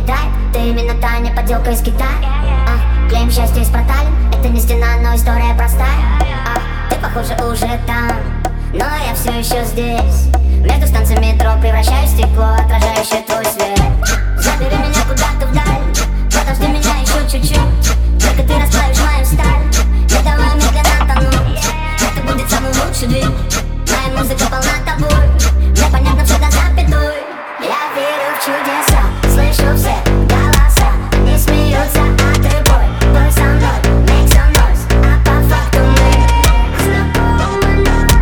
улетает. Ты именно та, не подделка из Китая. Клеим счастье из проталин. Это не стена, но история простая. Ты, похоже, уже там, но я все еще здесь. Между станциями метро превращаю стекло, отражающее твой свет. Забери меня куда-то вдаль, подожди меня еще чуть-чуть. Только ты расплавишь мою сталь, не давай медленно тонуть. Это будет самый лучший двиг. Моя музыка полна тобой, мне понятно все до запятой. Я верю в чудеса, слышу все голоса. Они смеются, а ты бой со мной, make some noise. А по факту мы знакомы,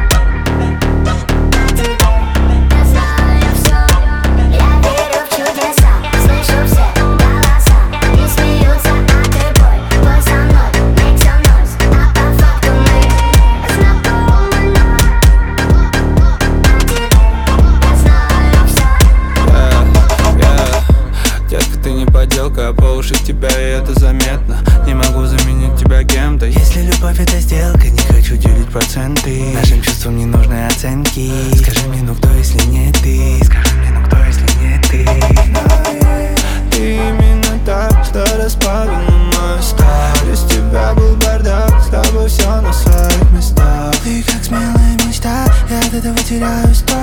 а теперь я знаю все. Я верю в чудеса, слышу все голоса. Они смеются, а ты бой со мной, make some noise. А по факту мы знакомы, а теперь я знаю все. Детка, ты не подделка, а по уши в тебя, и это заметно. Не могу заменить тебя кем-то. Если любовь это сделка, не хочу делить проценты. Нашим чувствам не нужны оценки. Скажи мне, ну кто, если не ты? Скажи мне, ну кто, если не ты? Ты именно так, что расплавлен мой сталь. Без тебя был бардак, с тобой все на своих местах. Ты как смелая мечта, я от этого теряюсь.